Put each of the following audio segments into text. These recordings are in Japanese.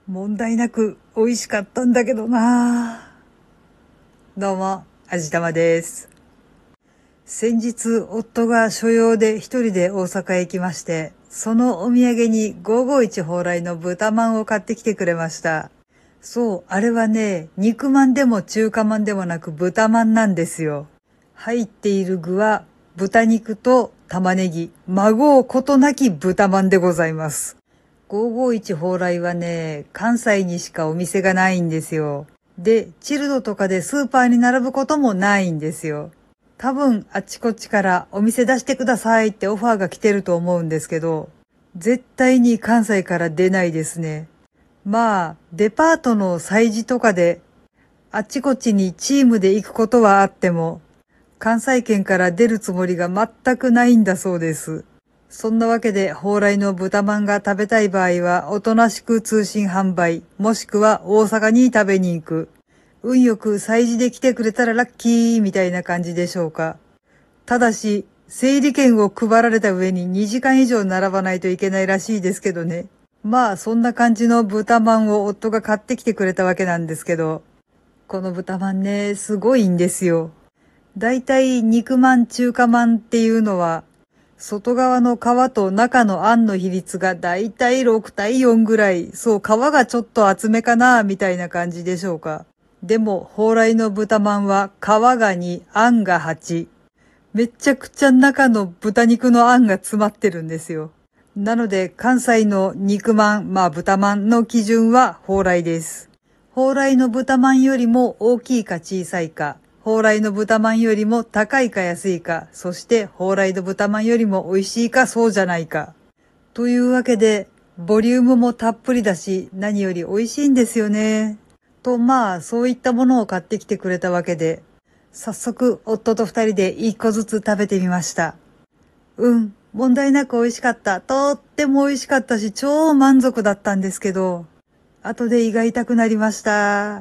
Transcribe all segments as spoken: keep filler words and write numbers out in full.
問題なく美味しかったんだけどな。どうも、あじたまです。先日、夫が所用で一人で大阪へ行きまして、そのお土産にごーごーいち蓬莱の豚まんを買ってきてくれました。そう、あれはね、肉まんでも中華まんでもなく豚まんなんですよ。入っている具は豚肉と玉ねぎ、孫をことなき豚まんでございます。ごーごーいち蓬莱はね、関西にしかお店がないんですよ。で、チルドとかでスーパーに並ぶこともないんですよ。多分あっちこっちからお店出してくださいってオファーが来てると思うんですけど、絶対に関西から出ないですね。まあ、デパートの催事とかであっちこっちにチームで行くことはあっても、関西圏から出るつもりが全くないんだそうです。そんなわけで、蓬莱の豚まんが食べたい場合は、おとなしく通信販売、もしくは大阪に食べに行く。運よく催事で来てくれたらラッキーみたいな感じでしょうか。ただし、整理券を配られた上ににじかん以上並ばないといけないらしいですけどね。まあ、そんな感じの豚まんを夫が買ってきてくれたわけなんですけど、この豚まんね、すごいんですよ。だいたい肉まん、中華まんっていうのは、外側の皮と中のあんの比率がだいたいろくたいよんぐらい。そう、皮がちょっと厚めかな、みたいな感じでしょうか。でも、蓬莱の豚まんは皮がに、あんがはち。めちゃくちゃ中の豚肉のあんが詰まってるんですよ。なので、関西の肉まん、まあ豚まんの基準は蓬莱です。蓬莱の豚まんよりも大きいか小さいか。蓬莱の豚まんよりも高いか安いか、そして蓬莱の豚まんよりも美味しいかそうじゃないか。というわけで、ボリュームもたっぷりだし、何より美味しいんですよね。と、まあ、そういったものを買ってきてくれたわけで、早速、夫と二人で一個ずつ食べてみました。うん、問題なく美味しかった。とっても美味しかったし、超満足だったんですけど、後で胃が痛くなりました。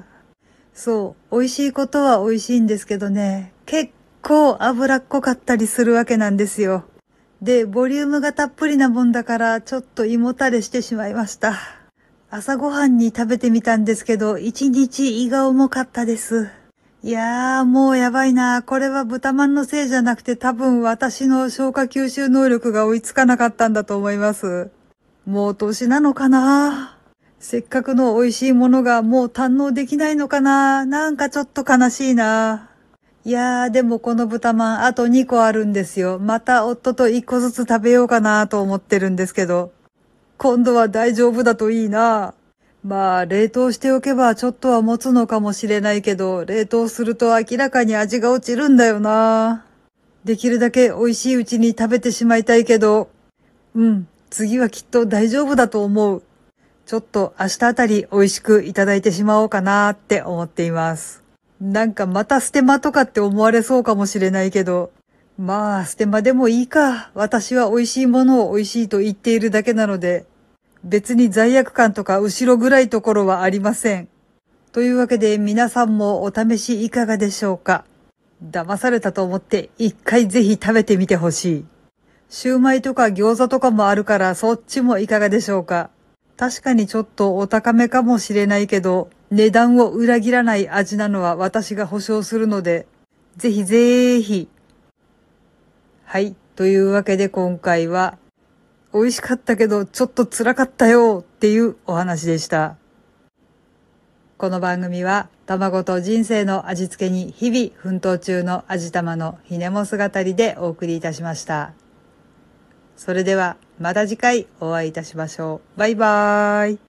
そう、美味しいことは美味しいんですけどね、結構脂っこかったりするわけなんですよ。で、ボリュームがたっぷりなもんだから、ちょっと胃もたれしてしまいました。朝ごはんに食べてみたんですけど、一日胃が重かったです。いやー、もうやばいな。これは豚まんのせいじゃなくて、多分私の消化吸収能力が追いつかなかったんだと思います。もう年なのかな。せっかくの美味しいものがもう堪能できないのかな。なんかちょっと悲しいな。いやー、でもこの豚まんあとにこあるんですよ。また夫といっこずつ食べようかなと思ってるんですけど。今度は大丈夫だといいな。まあ、冷凍しておけばちょっとは持つのかもしれないけど、冷凍すると明らかに味が落ちるんだよな。できるだけ美味しいうちに食べてしまいたいけど、うん、次はきっと大丈夫だと思う。ちょっと明日あたり美味しくいただいてしまおうかなって思っています。なんかまたステマとかって思われそうかもしれないけど、まあステマでもいいか。私は美味しいものを美味しいと言っているだけなので、別に罪悪感とか後ろ暗いところはありません。というわけで皆さんもお試しいかがでしょうか。騙されたと思って一回ぜひ食べてみてほしい。シューマイとか餃子とかもあるからそっちもいかがでしょうか。確かにちょっとお高めかもしれないけど、値段を裏切らない味なのは私が保証するので、ぜひぜーひ。はい。というわけで今回は、美味しかったけどちょっと辛かったよっていうお話でした。この番組は卵と人生の味付けに日々奮闘中の味玉のひねも姿りでお送りいたしました。それではまた次回お会いいたしましょう。バイバーイ。